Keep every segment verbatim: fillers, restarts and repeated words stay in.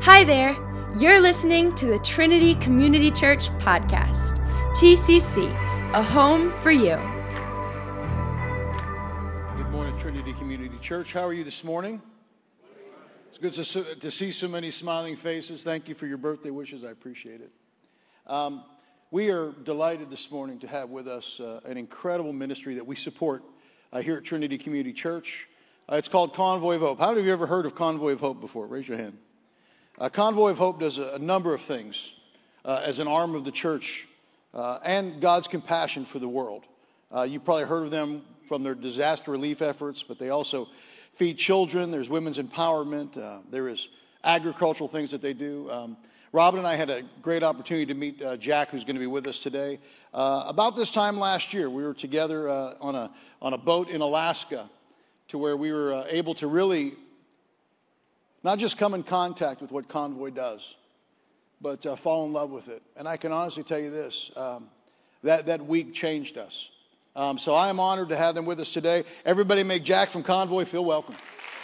Hi there. You're listening to the Trinity Community Church podcast. T C C, a home for you. Good morning, Trinity Community Church. How are you this morning? It's good to, to see so many smiling faces. Thank you for your birthday wishes. I appreciate it. Um, we are delighted this morning to have with us uh, an incredible ministry that we support uh, here at Trinity Community Church. Uh, it's called Convoy of Hope. How many of you ever heard of Convoy of Hope before? Raise your hand. Uh, Convoy of Hope does a, a number of things uh, as an arm of the church uh, and God's compassion for the world. Uh, you've probably heard of them from their disaster relief efforts, but they also feed children. There's women's empowerment. Uh, there is agricultural things that they do. Um, Robin and I had a great opportunity to meet uh, Jack, who's going to be with us today. Uh, about this time last year, we were together uh, on a on a boat in Alaska, to where we were uh, able to really not just come in contact with what Convoy does, but uh, fall in love with it. And I can honestly tell you this, um, that, that week changed us. Um, so I am honored to have them with us today. Everybody make Jack from Convoy feel welcome.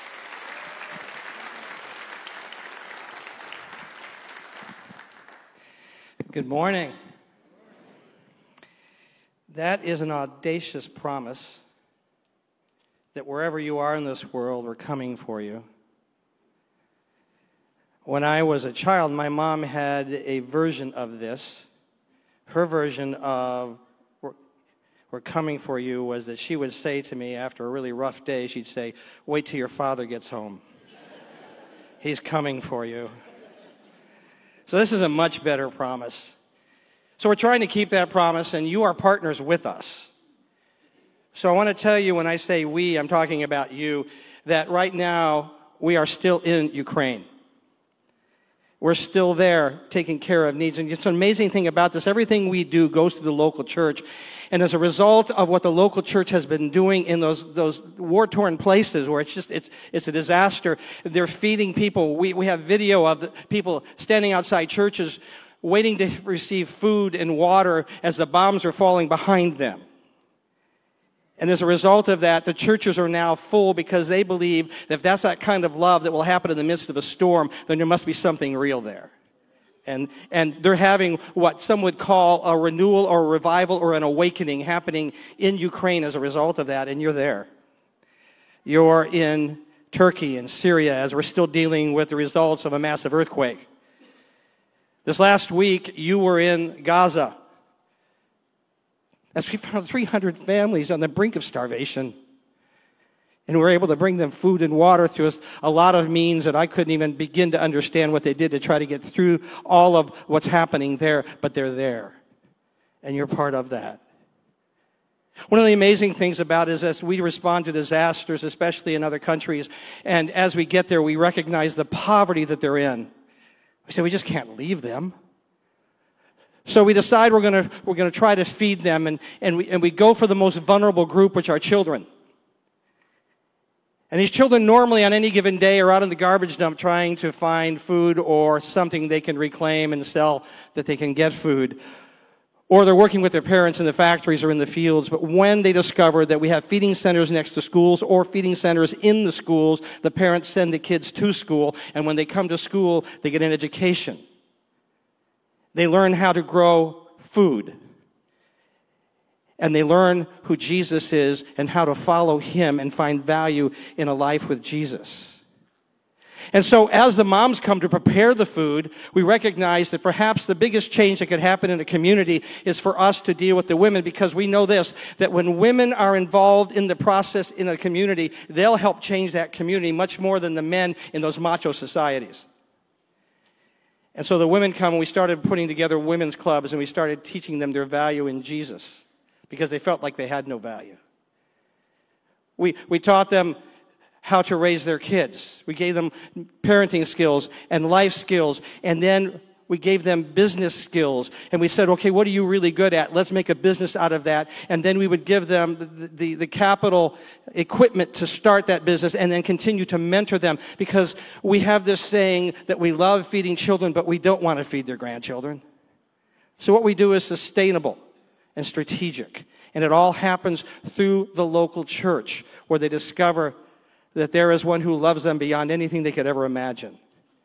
Good morning. That is an audacious promise that wherever you are in this world, we're coming for you. When I was a child, my mom had a version of this. Her version of we're, we're coming for you was that she would say to me after a really rough day, she'd say, wait till your father gets home. He's coming for you. So this is a much better promise. So we're trying to keep that promise, and you are partners with us. So I want to tell you, when I say we, I'm talking about you, that right now we are still in Ukraine. We're still there taking care of needs. And it's an amazing thing about this. Everything we do goes to the local church. And as a result of what the local church has been doing in those those war-torn places where it's just it's it's a disaster, they're feeding people. We we have video of the people standing outside churches waiting to receive food and water as the bombs are falling behind them. And as a result of that, the churches are now full because they believe that if that's that kind of love that will happen in the midst of a storm, then there must be something real there. And and they're having what some would call a renewal or a revival or an awakening happening in Ukraine as a result of that, and you're there. You're in Turkey and Syria as we're still dealing with the results of a massive earthquake. This last week, you were in Gaza. As we found three hundred families on the brink of starvation. And we were able to bring them food and water through a lot of means that I couldn't even begin to understand what they did to try to get through all of what's happening there, but they're there. And you're part of that. One of the amazing things about it is as we respond to disasters, especially in other countries, and as we get there, we recognize the poverty that they're in. We say, we just can't leave them. So we decide we're going to we're going to try to feed them, and, and, we, and we go for the most vulnerable group, which are children. And these children normally on any given day are out in the garbage dump trying to find food or something they can reclaim and sell that they can get food. Or they're working with their parents in the factories or in the fields. But when they discover that we have feeding centers next to schools or feeding centers in the schools, the parents send the kids to school. And when they come to school, they get an education. They learn how to grow food. And they learn who Jesus is and how to follow him and find value in a life with Jesus. And so as the moms come to prepare the food, we recognize that perhaps the biggest change that could happen in a community is for us to deal with the women, because we know this, that when women are involved in the process in a community, they'll help change that community much more than the men in those macho societies. And so the women come, and we started putting together women's clubs, and we started teaching them their value in Jesus because they felt like they had no value. We we taught them how to raise their kids. We gave them parenting skills and life skills, and then we gave them business skills. And we said, okay, what are you really good at? Let's make a business out of that. And then we would give them the, the, the capital equipment to start that business and then continue to mentor them, because we have this saying that we love feeding children, but we don't want to feed their grandchildren. So what we do is sustainable and strategic. And it all happens through the local church, where they discover that there is one who loves them beyond anything they could ever imagine.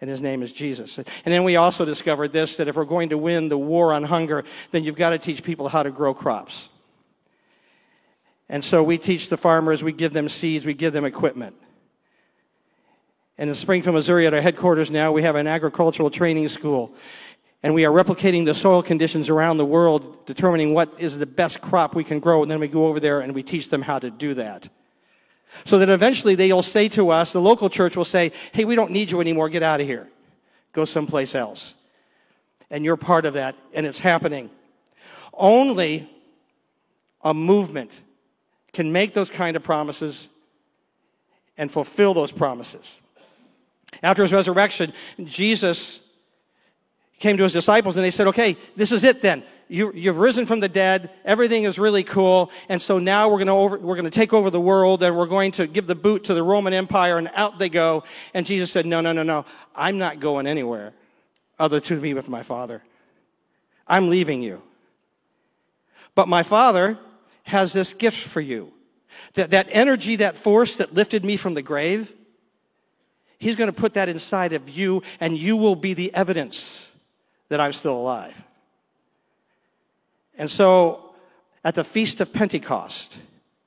and his name is Jesus. And then we also discovered this, that if we're going to win the war on hunger, then you've got to teach people how to grow crops. And so we teach the farmers, we give them seeds, we give them equipment. And in Springfield, Missouri, at our headquarters now, we have an agricultural training school. And we are replicating the soil conditions around the world, determining what is the best crop we can grow. And then we go over there and we teach them how to do that. So that eventually they'll say to us, the local church will say, hey, we don't need you anymore. Get out of here. Go someplace else. And you're part of that, and it's happening. Only a movement can make those kind of promises and fulfill those promises. After his resurrection, Jesus came to his disciples and they said, okay, this is it then. You, you've risen from the dead. Everything is really cool. And so now we're going to over, we're going to take over the world and we're going to give the boot to the Roman Empire, and out they go. And Jesus said, no, no, no, no. I'm not going anywhere other to be with my Father. I'm leaving you. But my Father has this gift for you. That, that energy, that force that lifted me from the grave, he's going to put that inside of you, and you will be the evidence that I'm still alive. And so, at the Feast of Pentecost,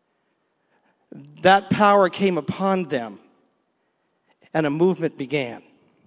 that power came upon them, and a movement began.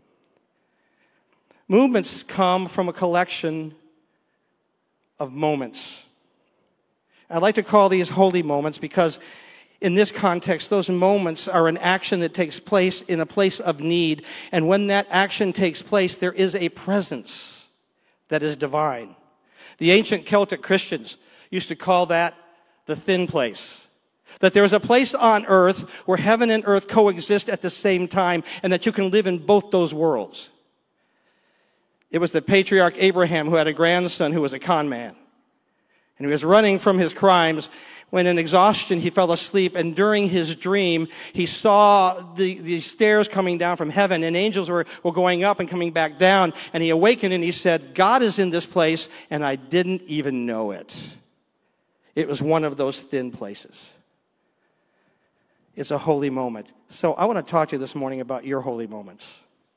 Movements come from a collection of moments. I like to call these holy moments because in this context, those moments are an action that takes place in a place of need. And when that action takes place, there is a presence that is divine. The ancient Celtic Christians used to call that the thin place. That there is a place on earth where heaven and earth coexist at the same time, and that you can live in both those worlds. It was the patriarch Abraham who had a grandson who was a con man. And he was running from his crimes when in exhaustion he fell asleep, and during his dream he saw the, the stairs coming down from heaven, and angels were, were going up and coming back down, and he awakened and he said, God is in this place, and I didn't even know it. It was one of those thin places. It's a holy moment. So I want to talk to you this morning about your holy moments.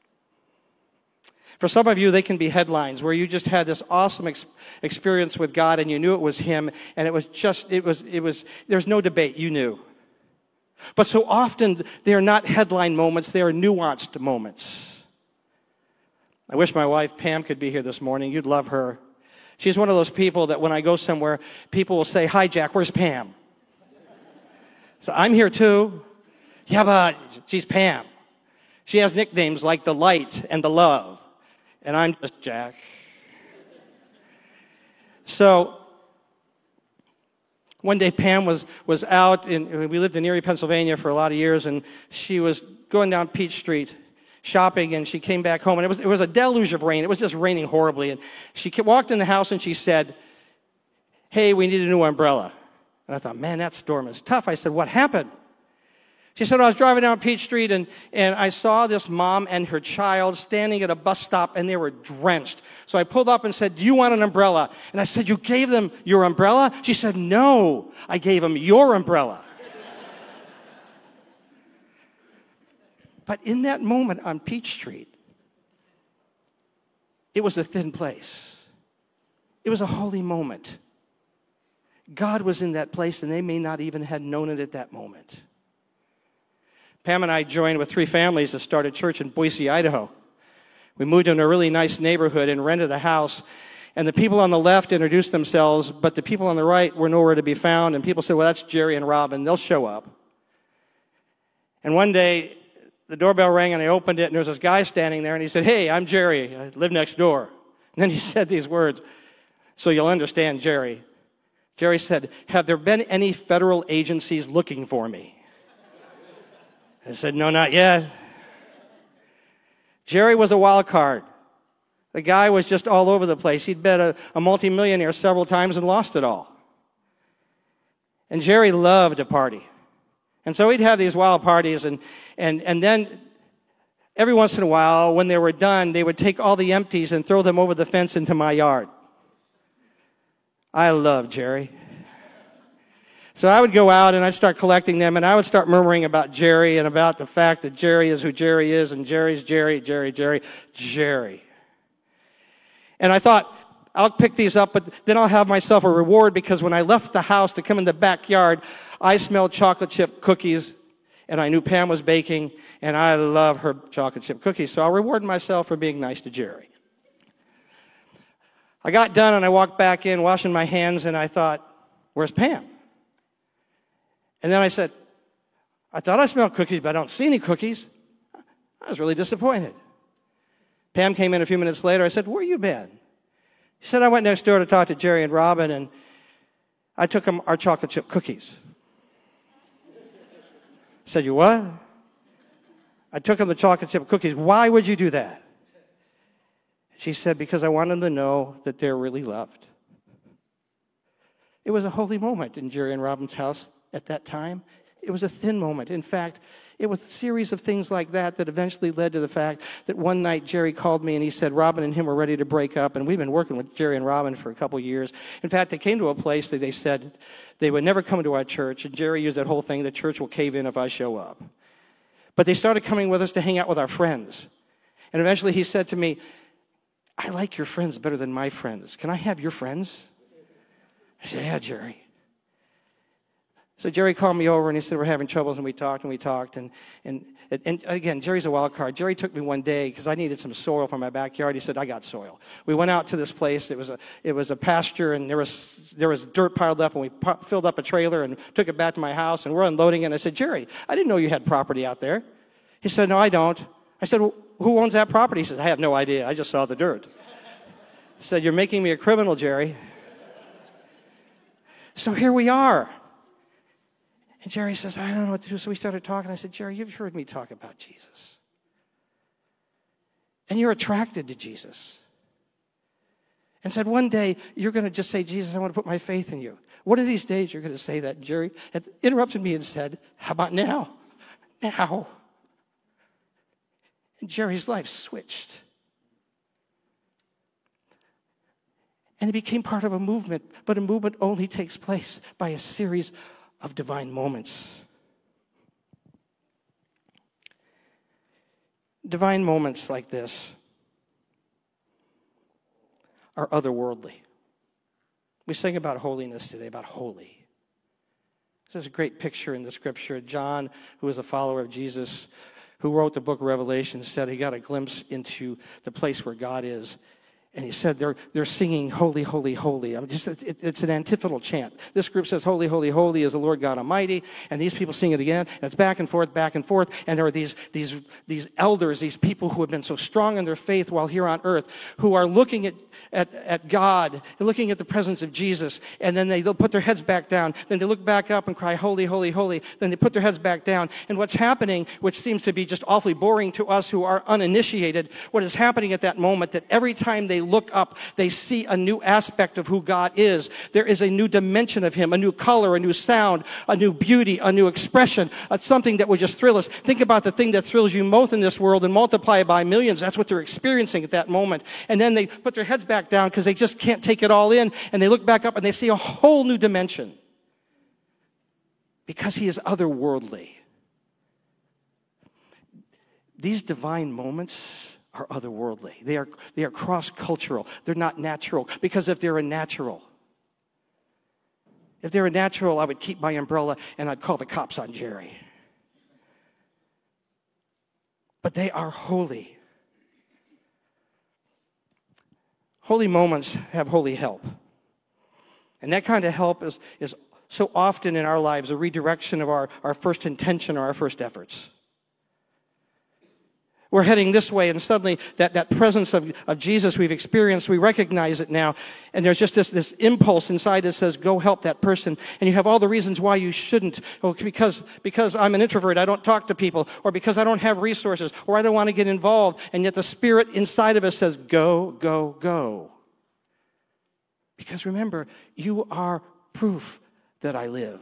For some of you, they can be headlines where you just had this awesome ex- experience with God and you knew it was Him, and it was just, it was, it was, there's no debate, you knew. But so often, they are not headline moments, they are nuanced moments. I wish my wife Pam could be here this morning. You'd love her. She's one of those people that when I go somewhere, people will say, hi, Jack, where's Pam? So I'm here too. Yeah, but she's Pam. She has nicknames like the Light and the Love. And I'm just Jack. So one day Pam was, was out, in, we lived in Erie, Pennsylvania for a lot of years, and she was going down Peach Street shopping, and she came back home, and it was, it was a deluge of rain. It was just raining horribly. And she walked in the house and she said, hey, we need a new umbrella. And I thought, man, that storm is tough. I said, what happened? She said, I was driving down Peach Street, and, and I saw this mom and her child standing at a bus stop, and they were drenched. So I pulled up and said, do you want an umbrella? And I said, you gave them your umbrella? She said, no, I gave them your umbrella. But in that moment on Peach Street, it was a thin place. It was a holy moment. God was in that place, and they may not even have known it at that moment. Pam and I joined with three families to start a church in Boise, Idaho. We moved into a really nice neighborhood and rented a house. And the people on the left introduced themselves, but the people on the right were nowhere to be found. And people said, well, that's Jerry and Robin. They'll show up. And one day, the doorbell rang, and I opened it, and there was this guy standing there, and he said, hey, I'm Jerry. I live next door. And then he said these words, so you'll understand Jerry. Jerry said, have there been any federal agencies looking for me? I said, no, not yet. Jerry was a wild card. The guy was just all over the place. He'd been a, a multimillionaire several times and lost it all. And Jerry loved to party. And so he'd have these wild parties, and, and, and then every once in a while, when they were done, they would take all the empties and throw them over the fence into my yard. I love Jerry. So I would go out and I'd start collecting them, and I would start murmuring about Jerry and about the fact that Jerry is who Jerry is, and Jerry's Jerry, Jerry, Jerry, Jerry. And I thought, I'll pick these up, but then I'll have myself a reward, because when I left the house to come in the backyard, I smelled chocolate chip cookies, and I knew Pam was baking, and I love her chocolate chip cookies. So I'll reward myself for being nice to Jerry. I got done, and I walked back in, washing my hands, and I thought, where's Pam? And then I said, I thought I smelled cookies, but I don't see any cookies. I was really disappointed. Pam came in a few minutes later. I said, where you been? She said, I went next door to talk to Jerry and Robin, and I took them our chocolate chip cookies. I said, you what? I took them the chocolate chip cookies. Why would you do that? She said, because I wanted them to know that they're really loved. It was a holy moment in Jerry and Robin's house at that time. It was a thin moment. In fact, it was a series of things like that that eventually led to the fact that one night Jerry called me and he said Robin and him were ready to break up, and we've been working with Jerry and Robin for a couple of years. In fact, they came to a place that they said they would never come to our church, and Jerry used that whole thing, the church will cave in if I show up. But they started coming with us to hang out with our friends. And eventually he said to me, I like your friends better than my friends. Can I have your friends? I said, yeah, Jerry. So Jerry called me over and he said, we're having troubles, and we talked and we talked. And, and, and again, Jerry's a wild card. Jerry took me one day because I needed some soil for my backyard. He said, I got soil. We went out to this place. It was a, it was a pasture, and there was, there was dirt piled up, and we pu- filled up a trailer and took it back to my house, and we're unloading it. And I said, Jerry, I didn't know you had property out there. He said, no, I don't. I said, well, who owns that property? He said, I have no idea. I just saw the dirt. I said, you're making me a criminal, Jerry. So here we are. And Jerry says, I don't know what to do. So we started talking. I said, Jerry, you've heard me talk about Jesus. And you're attracted to Jesus. And said, one day, you're going to just say, Jesus, I want to put my faith in you. One of these days, you're going to say that. Jerry interrupted me and said, how about now? Now. And Jerry's life switched. And it became part of a movement, but a movement only takes place by a series of divine moments. Divine moments like this are otherworldly. We sang about holiness today, about holy. This is a great picture in the scripture. John, who was a follower of Jesus, who wrote the book of Revelation, said he got a glimpse into the place where God is. And he said they're, they're singing, holy, holy, holy. I mean, just, it, it's an antiphonal chant. This group says, holy, holy, holy is the Lord God Almighty. And these people sing it again. And it's back and forth, back and forth. And there are these, these, these elders, these people who have been so strong in their faith while here on earth, who are looking at, at, at God, and looking at the presence of Jesus. And then they, they'll put their heads back down. Then they look back up and cry, holy, holy, holy. Then they put their heads back down. And what's happening, which seems to be just awfully boring to us who are uninitiated, what is happening at that moment, that every time they look up, they see a new aspect of who God is. There is a new dimension of Him, a new color, a new sound, a new beauty, a new expression, uh, something that would just thrill us. Think about the thing that thrills you most in this world and multiply it by millions. That's what they're experiencing at that moment. And then they put their heads back down because they just can't take it all in, and they look back up and they see a whole new dimension because He is otherworldly. These divine moments are otherworldly. They are, they are cross-cultural. They're not natural. Because if they're a natural, if they're a natural, I would keep my umbrella and I'd call the cops on Jerry. But they are holy. Holy moments have holy help. And that kind of help is, is so often in our lives a redirection of our, our first intention or our first efforts. We're heading this way, and suddenly that, that presence of, of Jesus we've experienced, we recognize it now. And there's just this, this impulse inside that says, go help that person. And you have all the reasons why you shouldn't. Oh, because, because I'm an introvert, I don't talk to people. Or because I don't have resources. Or I don't want to get involved. And yet the Spirit inside of us says, go, go, go. Because remember, you are proof that I live.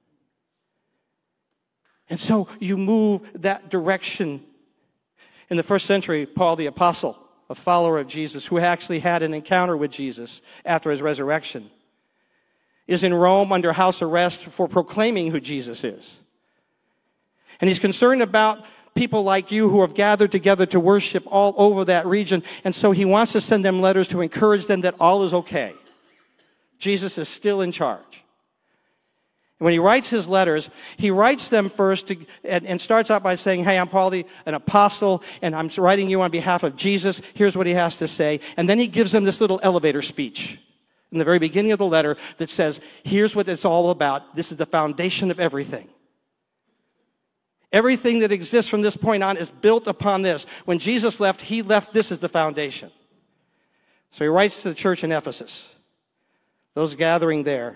And so you move that direction. In the first century, Paul the Apostle, a follower of Jesus, who actually had an encounter with Jesus after His resurrection, is in Rome under house arrest for proclaiming who Jesus is. And he's concerned about people like you who have gathered together to worship all over that region. And so he wants to send them letters to encourage them that all is okay. Jesus is still in charge. And when he writes his letters, he writes them first to, and, and starts out by saying, hey, I'm Paul, the, an apostle, and I'm writing you on behalf of Jesus. Here's what he has to say. And then he gives them this little elevator speech in the very beginning of the letter that says, here's what it's all about. This is the foundation of everything. Everything that exists from this point on is built upon this. When Jesus left, he left this as the foundation. So he writes to the church in Ephesus, those gathering there,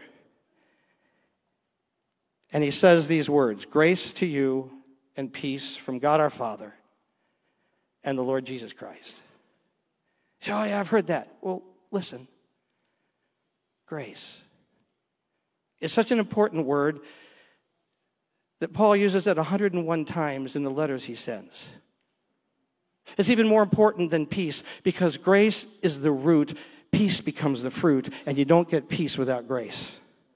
and he says these words, grace to you and peace from God our Father and the Lord Jesus Christ. You say, oh yeah, I've heard that. Well, listen, grace. It's such an important word that Paul uses it one hundred one times in the letters he sends. It's even more important than peace because grace is the root, peace becomes the fruit, and you don't get peace without grace.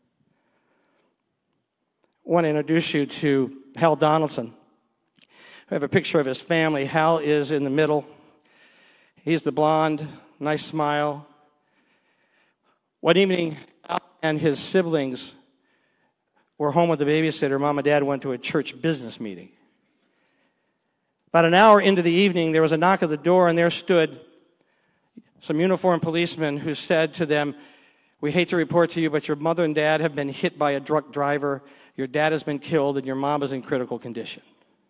I want to introduce you to Hal Donaldson. I have a picture of his family. Hal is in the middle. He's the blonde, nice smile. One evening, Hal and his siblings were home with the babysitter. Mom and Dad went to a church business meeting. About an hour into the evening, there was a knock at the door, and there stood some uniformed policemen who said to them, we hate to report to you, but your mother and dad have been hit by a drunk driver. Your dad has been killed, and your mom is in critical condition.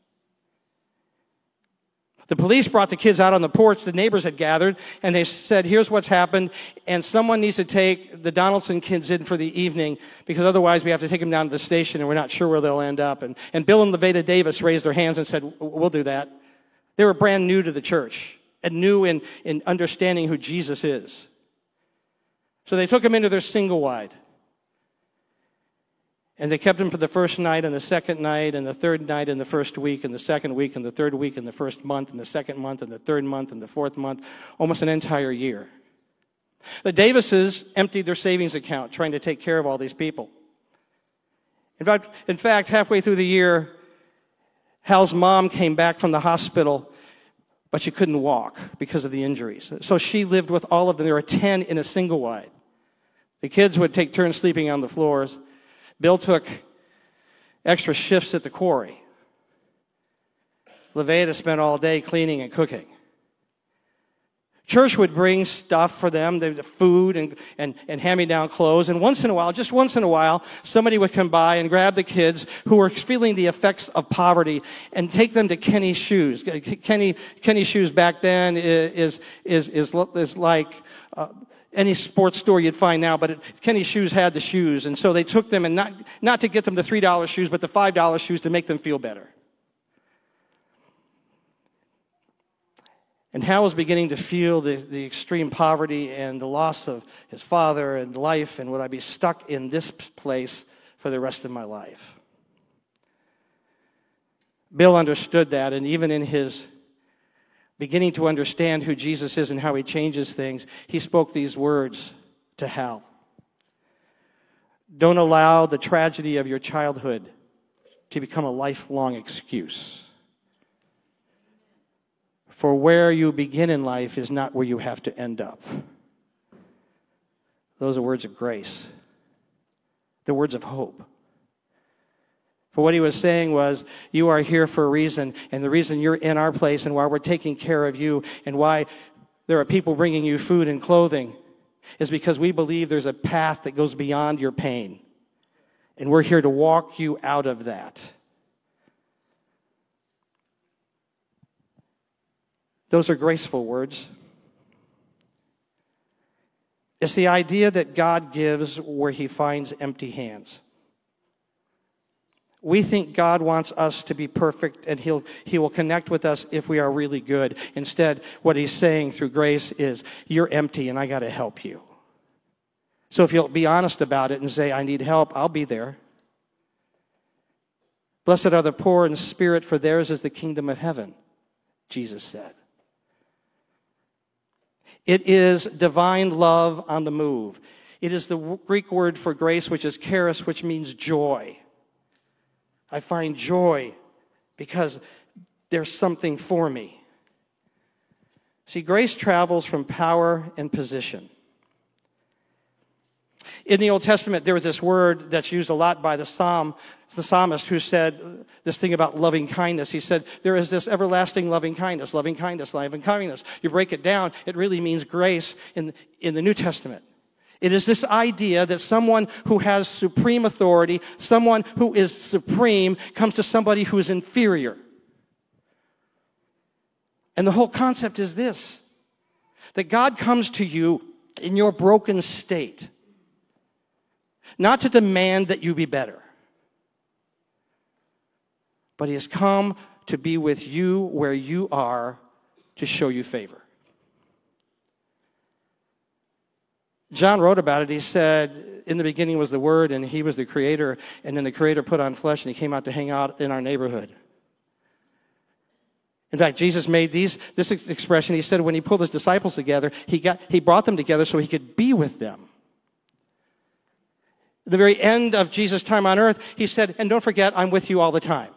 The police brought the kids out on the porch. The neighbors had gathered, and they said, here's what's happened, and someone needs to take the Donaldson kids in for the evening, because otherwise we have to take them down to the station, and we're not sure where they'll end up. And, and Bill and Levada Davis raised their hands and said, we'll do that. They were brand new to the church, and new in, in understanding who Jesus is. So they took him into their single wide. And they kept him for the first night and the second night and the third night and the first week and the second week and the third week and the first month and the second month and the third month and the fourth month, almost an entire year. The Davises emptied their savings account trying to take care of all these people. In fact, in fact, halfway through the year, Hal's mom came back from the hospital, but she couldn't walk because of the injuries. So she lived with all of them. There were ten in a single wide. The kids would take turns sleeping on the floors. Bill took extra shifts at the quarry. Levada spent all day cleaning and cooking. Church would bring stuff for them, the food and, and, and hand-me-down clothes. And once in a while, just once in a while, somebody would come by and grab the kids who were feeling the effects of poverty and take them to Kenny's Shoes. Kenny, Kenny's Shoes back then is, is, is, is like uh, any sports store you'd find now, but it, Kenny's Shoes had the shoes. And so they took them, and not, not to get them the three dollar shoes, but the five dollar shoes to make them feel better. And Hal was beginning to feel the, the extreme poverty and the loss of his father and life, and would I be stuck in this place for the rest of my life? Bill understood that, and even in his beginning to understand who Jesus is and how he changes things, he spoke these words to Hal. Don't allow the tragedy of your childhood to become a lifelong excuse. For where you begin in life is not where you have to end up. Those are words of grace. They're words of hope. For what he was saying was, you are here for a reason, and the reason you're in our place and why we're taking care of you and why there are people bringing you food and clothing is because we believe there's a path that goes beyond your pain. And we're here to walk you out of that. Those are graceful words. It's the idea that God gives where he finds empty hands. We think God wants us to be perfect and he'll, he will connect with us if we are really good. Instead, what he's saying through grace is, you're empty and I got to help you. So if you'll be honest about it and say, I need help, I'll be there. Blessed are the poor in spirit, for theirs is the kingdom of heaven, Jesus said. It is divine love on the move. It is the Greek word for grace, which is charis, which means joy. I find joy because there's something for me. See, grace travels from power and position. In the Old Testament, there was this word that's used a lot by the psalm, the psalmist who said this thing about loving kindness. He said, there is this everlasting loving kindness, loving kindness, loving kindness. You break it down, it really means grace in, in the New Testament. It is this idea that someone who has supreme authority, someone who is supreme, comes to somebody who is inferior. And the whole concept is this, that God comes to you in your broken state, not to demand that you be better, but He has come to be with you where you are to show you favor. John wrote about it. He said, in the beginning was the Word, and He was the Creator, and then the Creator put on flesh, and He came out to hang out in our neighborhood. In fact, Jesus made these this expression. He said when He pulled His disciples together, He got He brought them together so He could be with them. At the very end of Jesus' time on earth, He said, and don't forget, I'm with you all the time.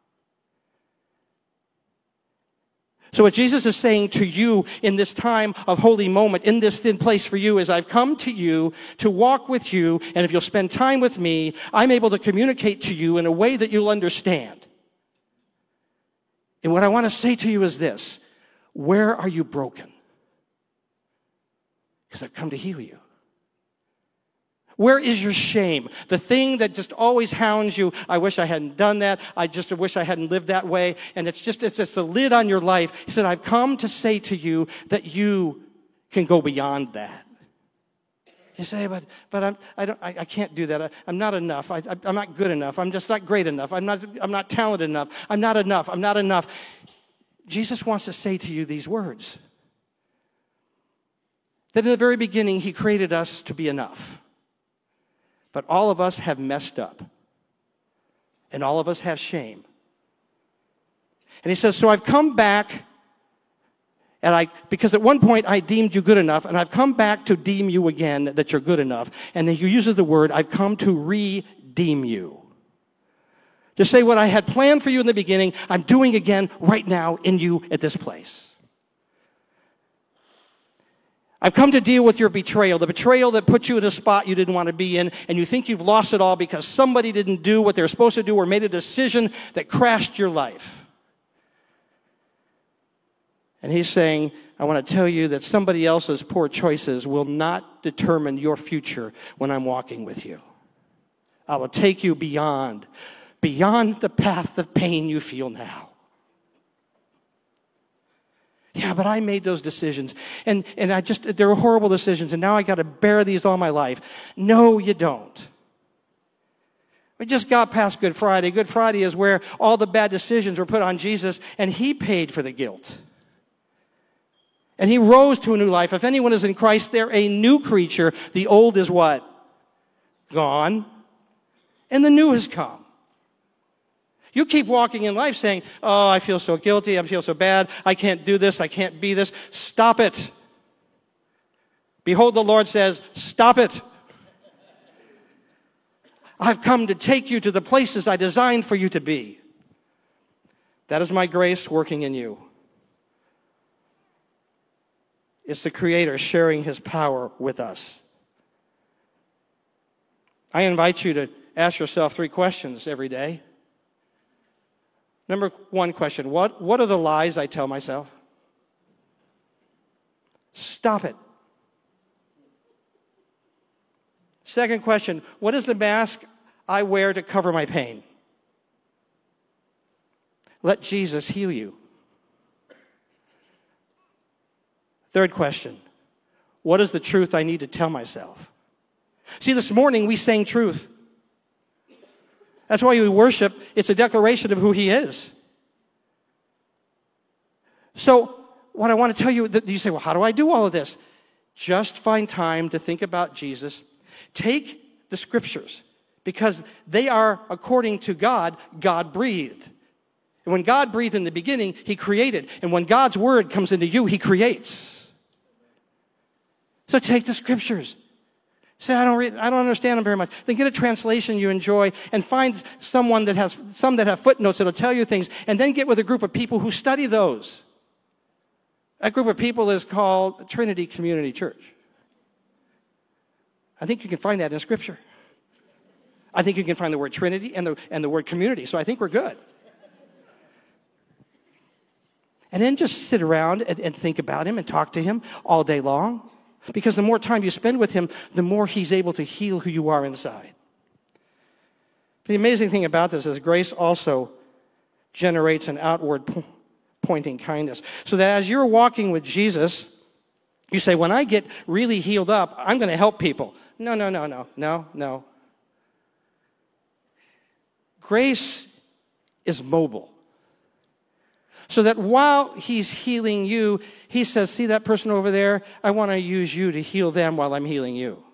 So what Jesus is saying to you in this time of holy moment, in this thin place for you, is I've come to you to walk with you, and if you'll spend time with me, I'm able to communicate to you in a way that you'll understand. And what I want to say to you is this: where are you broken? Because I've come to heal you. Where is your shame? The thing that just always hounds you. I wish I hadn't done that. I just wish I hadn't lived that way. And it's just, it's just a lid on your life. He said, I've come to say to you that you can go beyond that. You say, but, but I'm, I don't, I, I can't do that. I, I'm not enough. I, I, I'm not good enough. I'm just not great enough. I'm not, I'm not talented enough. I'm not enough. I'm not enough. Jesus wants to say to you these words. That in the very beginning, He created us to be enough. But all of us have messed up. And all of us have shame. And He says, so I've come back, and I, because at one point I deemed you good enough, and I've come back to deem you again that you're good enough. And He uses the word, I've come to redeem you. To say what I had planned for you in the beginning, I'm doing again right now in you at this place. I've come to deal with your betrayal, the betrayal that put you in a spot you didn't want to be in, and you think you've lost it all because somebody didn't do what they're supposed to do or made a decision that crashed your life. And He's saying, I want to tell you that somebody else's poor choices will not determine your future when I'm walking with you. I will take you beyond, beyond the path of pain you feel now. Yeah, but I made those decisions, and, and I just, they were horrible decisions, and now I got to bear these all my life. No, you don't. We just got past Good Friday. Good Friday is where all the bad decisions were put on Jesus, and He paid for the guilt. And He rose to a new life. If anyone is in Christ, they're a new creature. The old is what? Gone. And the new has come. You keep walking in life saying, oh, I feel so guilty, I feel so bad, I can't do this, I can't be this. Stop it. Behold, the Lord says, stop it. I've come to take you to the places I designed for you to be. That is my grace working in you. It's the Creator sharing His power with us. I invite you to ask yourself three questions every day. Number one question, what, what are the lies I tell myself? Stop it. Second question, what is the mask I wear to cover my pain? Let Jesus heal you. Third question, what is the truth I need to tell myself? See, this morning we sang truth. That's why we worship. It's a declaration of who He is. So, what I want to tell you, you say, well, how do I do all of this? Just find time to think about Jesus. Take the Scriptures, because they are, according to God, God-breathed. And when God breathed in the beginning, He created. And when God's Word comes into you, He creates. So take the Scriptures. Say, I don't read, I don't understand them very much. Then get a translation you enjoy and find someone that has, some that have footnotes that'll tell you things, and then get with a group of people who study those. That group of people is called Trinity Community Church. I think you can find that in Scripture. I think you can find the word Trinity and the, and the word community, so I think we're good. And then just sit around and, and think about him and talk to him all day long. Because the more time you spend with him, the more he's able to heal who you are inside. The amazing thing about this is grace also generates an outward po- pointing kindness. So that as you're walking with Jesus, you say, when I get really healed up, I'm going to help people. No, no, no, no, no, no. Grace is mobile. So that while he's healing you, he says, see that person over there? I want to use you to heal them while I'm healing you.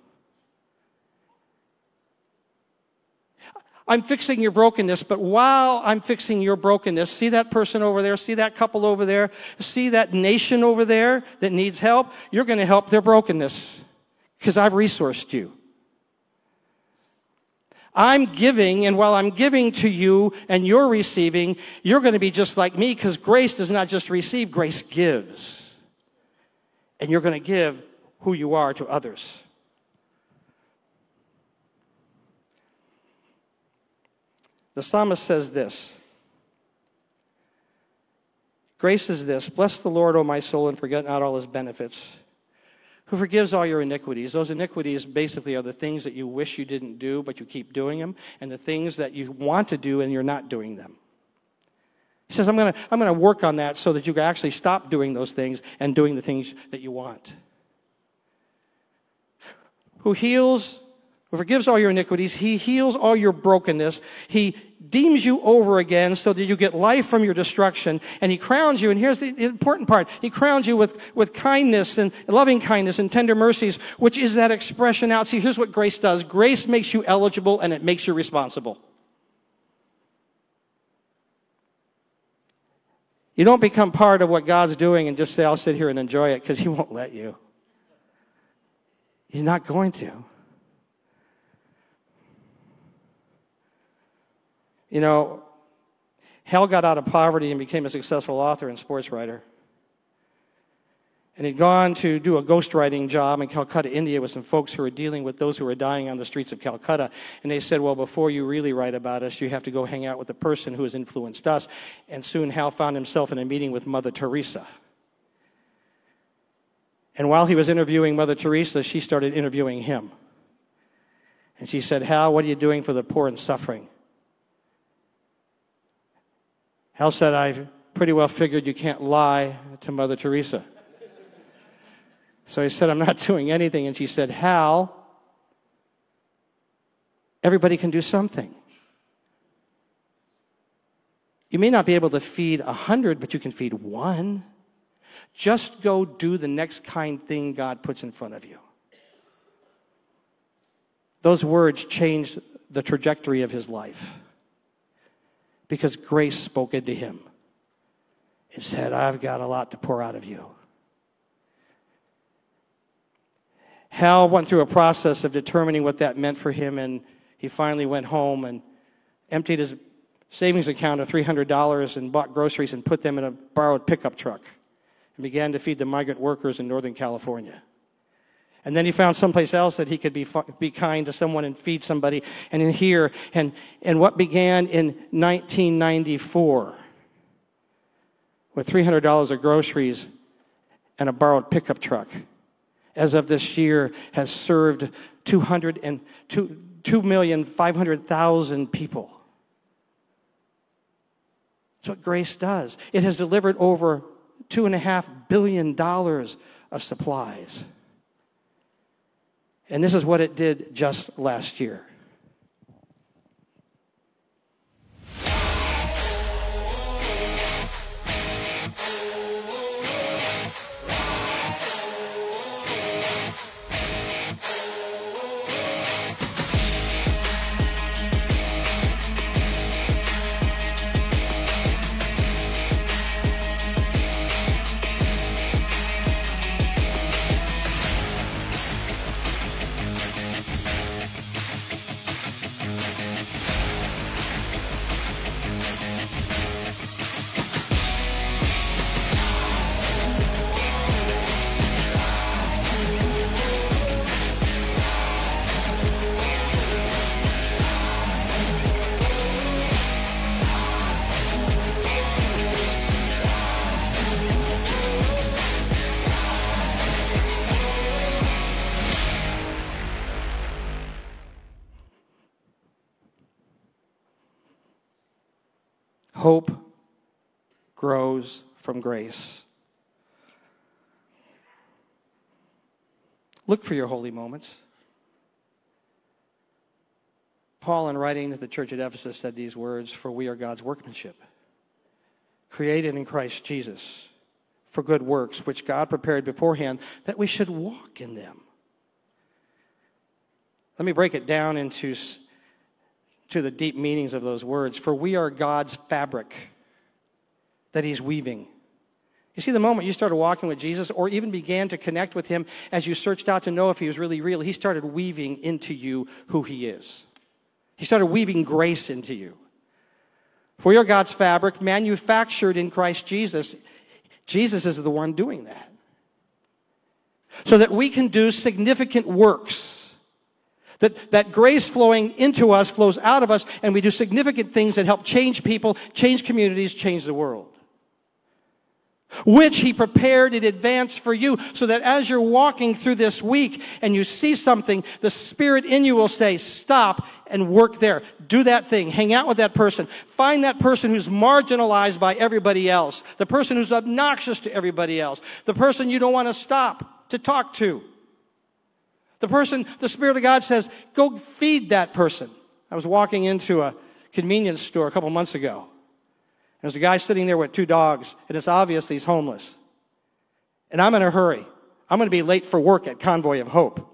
I'm fixing your brokenness, but while I'm fixing your brokenness, see that person over there, see that couple over there, see that nation over there that needs help? You're going to help their brokenness because I've resourced you. I'm giving, and while I'm giving to you and you're receiving, you're going to be just like me because grace does not just receive, grace gives. And you're going to give who you are to others. The psalmist says this. Grace is this: bless the Lord, O my soul, and forget not all his benefits, who forgives all your iniquities. Those iniquities basically are the things that you wish you didn't do, but you keep doing them, and the things that you want to do and you're not doing them. He says, I'm going to I'm going to work on that so that you can actually stop doing those things and doing the things that you want. Who heals, who forgives all your iniquities. He heals all your brokenness. He deems you over again so that you get life from your destruction. And he crowns you, and here's the important part. He crowns you with, with kindness and loving kindness and tender mercies, which is that expression out. See, here's what grace does. Grace makes you eligible and it makes you responsible. You don't become part of what God's doing and just say, I'll sit here and enjoy it, because he won't let you. He's not going to. You know, Hal got out of poverty and became a successful author and sports writer. And he'd gone to do a ghostwriting job in Calcutta, India, with some folks who were dealing with those who were dying on the streets of Calcutta. And they said, well, before you really write about us, you have to go hang out with the person who has influenced us. And soon Hal found himself in a meeting with Mother Teresa. And while he was interviewing Mother Teresa, she started interviewing him. And she said, Hal, what are you doing for the poor and suffering? Hal said, I pretty well figured you can't lie to Mother Teresa. So he said, I'm not doing anything. And she said, Hal, everybody can do something. You may not be able to feed a hundred, but you can feed one. Just go do the next kind thing God puts in front of you. Those words changed the trajectory of his life, because grace spoke into him. It said, I've got a lot to pour out of you. Hal went through a process of determining what that meant for him, and he finally went home and emptied his savings account of three hundred dollars and bought groceries and put them in a borrowed pickup truck and began to feed the migrant workers in Northern California. And then he found someplace else that he could be be kind to someone and feed somebody. And in here, and, and what began in nineteen ninety-four with three hundred dollars of groceries and a borrowed pickup truck, as of this year, has served two million five hundred thousand people. That's what grace does. It has delivered over two and a half billion dollars of supplies. And this is what it did just last year. Hope grows from grace. Look for your holy moments. Paul, in writing to the church at Ephesus, said these words, "For we are God's workmanship, created in Christ Jesus for good works, which God prepared beforehand that we should walk in them." Let me break it down into to the deep meanings of those words. For we are God's fabric that he's weaving. You see, the moment you started walking with Jesus or even began to connect with him as you searched out to know if he was really real, he started weaving into you who he is. He started weaving grace into you. For you're God's fabric, manufactured in Christ Jesus. Jesus is the one doing that. So that we can do significant works. That, that grace flowing into us flows out of us, and we do significant things that help change people, change communities, change the world. Which he prepared in advance for you, so that as you're walking through this week and you see something, the Spirit in you will say, stop and work there. Do that thing. Hang out with that person. Find that person who's marginalized by everybody else. The person who's obnoxious to everybody else. The person you don't want to stop to talk to. The person, the Spirit of God says, go feed that person. I was walking into a convenience store a couple months ago. There's a guy sitting there with two dogs, and it's obvious he's homeless. And I'm in a hurry. I'm going to be late for work at Convoy of Hope.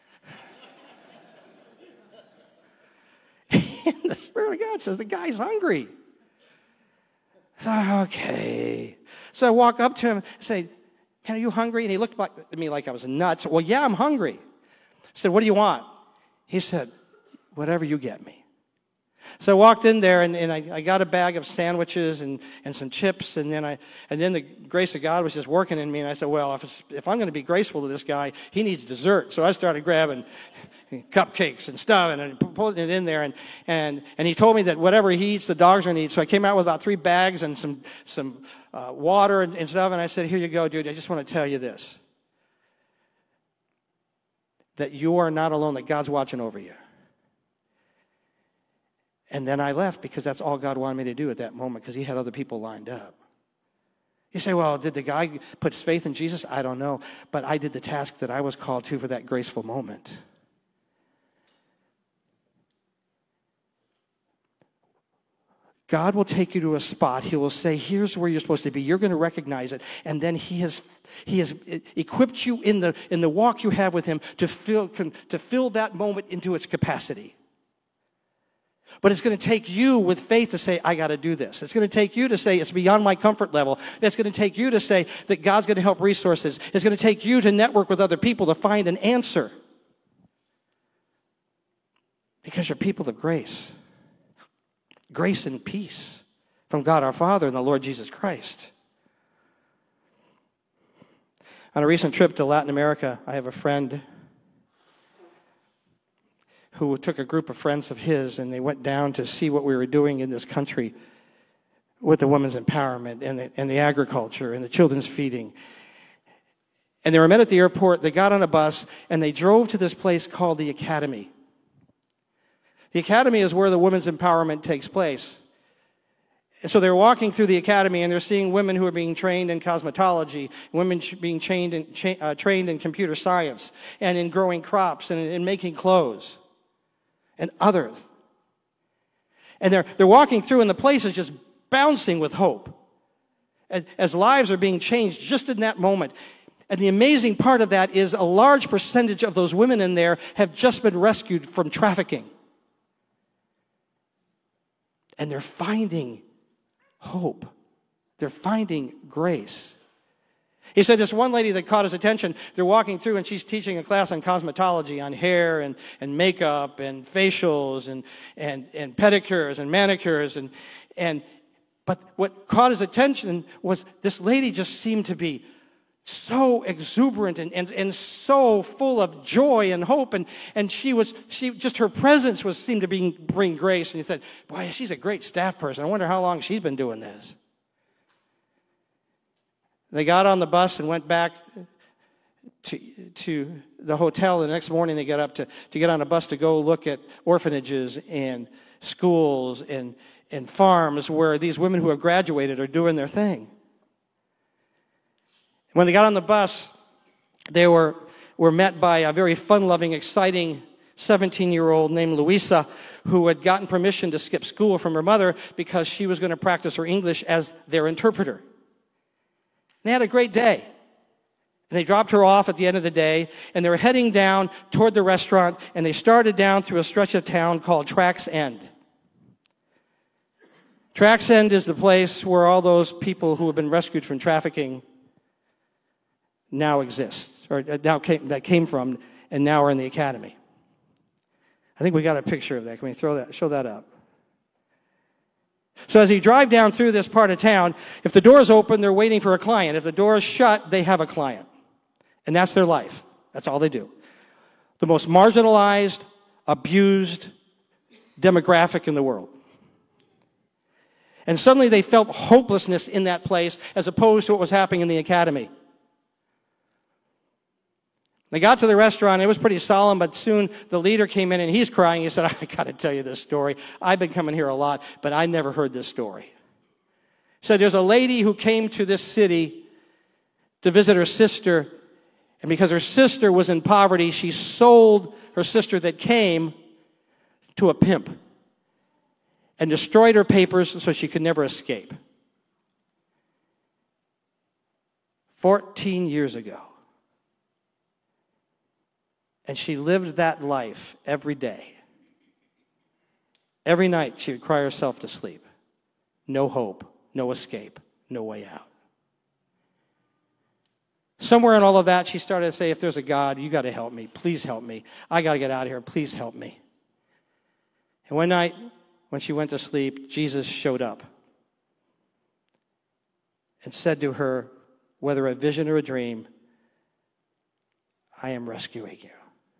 And the Spirit of God says, the guy's hungry. So, okay. So I walk up to him and say, are you hungry? And he looked at me like I was nuts. Well, yeah, I'm hungry. I said, what do you want? He said, whatever you get me. So I walked in there, and, and I, I got a bag of sandwiches and, and some chips, and then I and then the grace of God was just working in me, and I said, well, if, it's, if I'm going to be graceful to this guy, he needs dessert. So I started grabbing cupcakes and stuff and putting it in there, and, and, and he told me that whatever he eats, the dogs are going to eat. So I came out with about three bags and some, some uh, water and, and stuff, and I said, here you go, dude, I just want to tell you this, that you are not alone, that God's watching over you. And then I left because that's all God wanted me to do at that moment, because he had other people lined up. You say, well, did the guy put his faith in Jesus? I don't know. But I did the task that I was called to for that graceful moment. God will take you to a spot. He will say, here's where you're supposed to be. You're going to recognize it. And then he has he has equipped you in the in the walk you have with him to fill, to fill that moment into its capacity. But it's going to take you with faith to say, I got to do this. It's going to take you to say, it's beyond my comfort level. It's going to take you to say that God's going to help resources. It's going to take you to network with other people to find an answer. Because you're people of grace. Grace and peace from God our Father and the Lord Jesus Christ. On a recent trip to Latin America, I have a friend who took a group of friends of his, and they went down to see what we were doing in this country with the women's empowerment and the, and the agriculture and the children's feeding. And they were met at the airport. They got on a bus, and they drove to this place called the Academy. The Academy is where the women's empowerment takes place. And so they're walking through the Academy, and they're seeing women who are being trained in cosmetology, women being trained in, cha- uh, trained in computer science, and in growing crops, and in, in making clothes. And others. And they're, they're walking through, and the place is just bouncing with hope. As, as lives are being changed just in that moment. And the amazing part of that is a large percentage of those women in there have just been rescued from trafficking. And they're finding hope. They're finding grace. He said this one lady that caught his attention, they're walking through and she's teaching a class on cosmetology, on hair and, and makeup and facials and, and, and pedicures and manicures. And, and, but what caught his attention was this lady just seemed to be so exuberant and, and, and so full of joy and hope. And, and she was, she, just her presence was, seemed to be, bring grace. And he said, boy, she's a great staff person. I wonder how long she's been doing this. They got on the bus and went back to, to the hotel. The next morning they got up to, to get on a bus to go look at orphanages and schools and, and farms where these women who have graduated are doing their thing. When they got on the bus, they were, were met by a very fun-loving, exciting seventeen-year-old named Louisa, who had gotten permission to skip school from her mother because she was going to practice her English as their interpreter. And they had a great day. And they dropped her off at the end of the day, and they were heading down toward the restaurant, and they started down through a stretch of town called Track's End. Track's End is the place where all those people who have been rescued from trafficking now exist, or now came, that came from, and now are in the academy. I think we got a picture of that. Can we throw that, show that up? So as you drive down through this part of town, if the door's open, they're waiting for a client. If the door's shut, they have a client. And that's their life. That's all they do. The most marginalized, abused demographic in the world. And suddenly they felt hopelessness in that place as opposed to what was happening in the academy. They got to the restaurant. It was pretty solemn, but soon the leader came in and he's crying. He said, I got to tell you this story. I've been coming here a lot, but I never heard this story. He said, there's a lady who came to this city to visit her sister, and because her sister was in poverty, she sold her sister that came to a pimp and destroyed her papers so she could never escape. Fourteen years ago. And she lived that life every day. Every night she would cry herself to sleep. No hope, no escape, no way out. Somewhere in all of that, she started to say, if there's a God, you got to help me. Please help me. I got to get out of here. Please help me. And one night, when she went to sleep, Jesus showed up and said to her, whether a vision or a dream, I am rescuing you.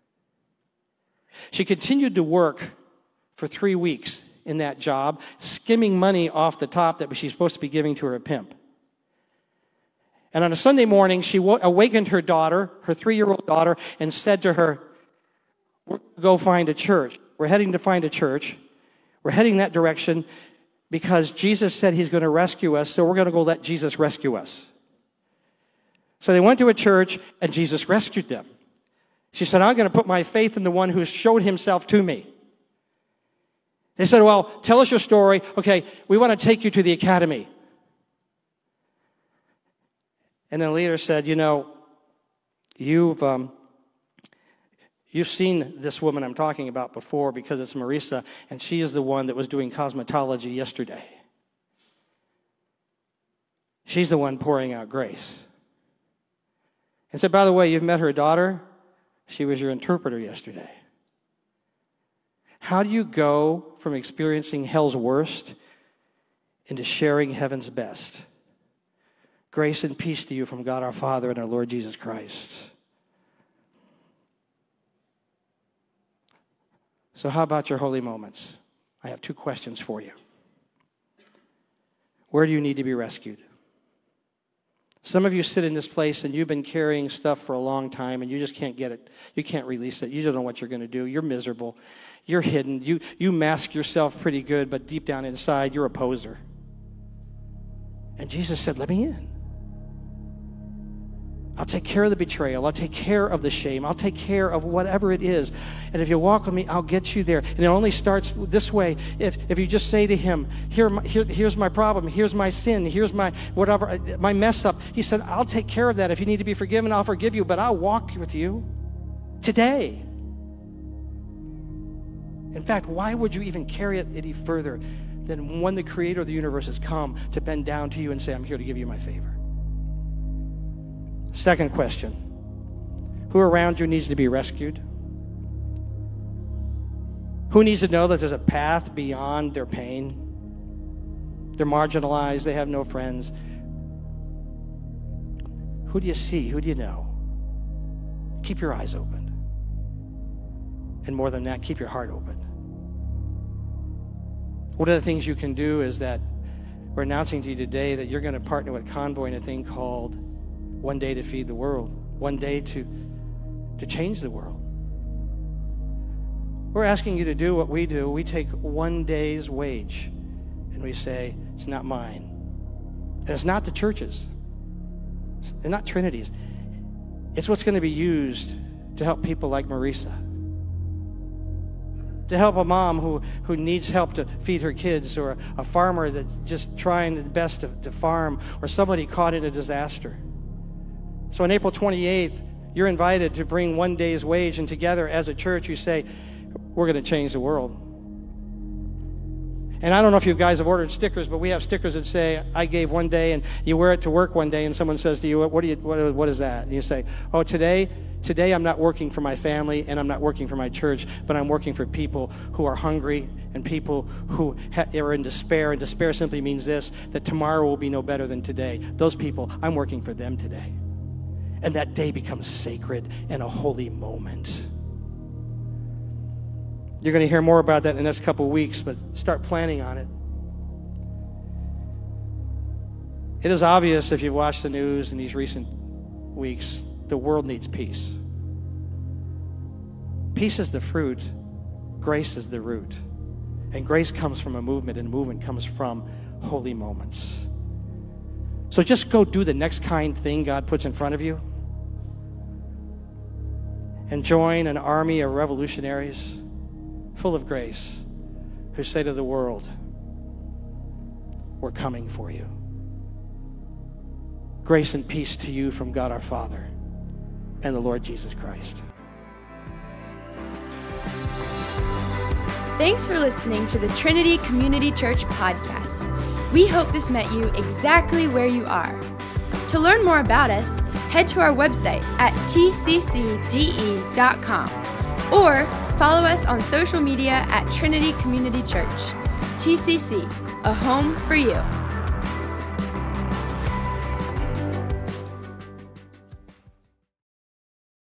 She continued to work for three weeks in that job, skimming money off the top that she's supposed to be giving to her pimp. And on a Sunday morning, she awakened her daughter, her three-year-old daughter, and said to her, we're going to go find a church. We're heading to find a church. We're heading that direction because Jesus said he's going to rescue us, so we're going to go let Jesus rescue us. So they went to a church, and Jesus rescued them. She said, I'm going to put my faith in the one who showed himself to me. They said, well, tell us your story. Okay, we want to take you to the academy. And the leader said, you know, you've um, you've seen this woman I'm talking about before because it's Marisa, and she is the one that was doing cosmetology yesterday. She's the one pouring out grace. And said, by the way, you've met her daughter? She was your interpreter yesterday. How do you go from experiencing hell's worst into sharing heaven's best? Grace and peace to you from God our Father and our Lord Jesus Christ. So how about your holy moments? I have two questions for you. Where do you need to be rescued? Some of you sit in this place and you've been carrying stuff for a long time and you just can't get it. You can't release it. You don't know what you're going to do. You're miserable. You're hidden. You, you mask yourself pretty good, but deep down inside, you're a poser. And Jesus said, let me in. I'll take care of the betrayal. I'll take care of the shame. I'll take care of whatever it is. And if you walk with me, I'll get you there. And it only starts this way. If if you just say to him, here, here, here's my problem. Here's my sin. Here's my whatever, my mess up. He said, I'll take care of that. If you need to be forgiven, I'll forgive you. But I'll walk with you today. In fact, why would you even carry it any further than when the creator of the universe has come to bend down to you and say, I'm here to give you my favor? Second question, who around you needs to be rescued? Who needs to know that there's a path beyond their pain? They're marginalized, they have no friends. Who do you see? Who do you know? Keep your eyes open. And more than that, keep your heart open. One of the things you can do is that we're announcing to you today that you're going to partner with Convoy in a thing called One Day to Feed the World. One day to, to change the world. We're asking you to do what we do. We take one day's wage and we say, it's not mine. And it's not the churches. It's not Trinity's. It's what's going to be used to help people like Marisa. To help a mom who, who needs help to feed her kids, or a, a farmer that's just trying the best to, to farm, or somebody caught in a disaster. So on April twenty-eighth, you're invited to bring one day's wage, and together as a church you say, we're going to change the world. And I don't know if you guys have ordered stickers, but we have stickers that say, I gave one day, and you wear it to work one day, and someone says to you, what do you, what, what is that? And you say, oh, today, today I'm not working for my family, and I'm not working for my church, but I'm working for people who are hungry and people who ha- are in despair. And despair simply means this, that tomorrow will be no better than today. Those people, I'm working for them today. And that day becomes sacred and a holy moment. You're going to hear more about that in the next couple of weeks, but start planning on it. It is obvious if you've watched the news in these recent weeks, the world needs peace. Peace is the fruit, grace is the root. And grace comes from a movement, and movement comes from holy moments. So just go do the next kind thing God puts in front of you, and join an army of revolutionaries full of grace who say to the world, we're coming for you. Grace and peace to you from God our Father and the Lord Jesus Christ. Thanks for listening to the Trinity Community Church podcast. We hope this met you exactly where you are. To learn more about us, head to our website at t c c d e dot com or follow us on social media at Trinity Community Church. T C C, a home for you.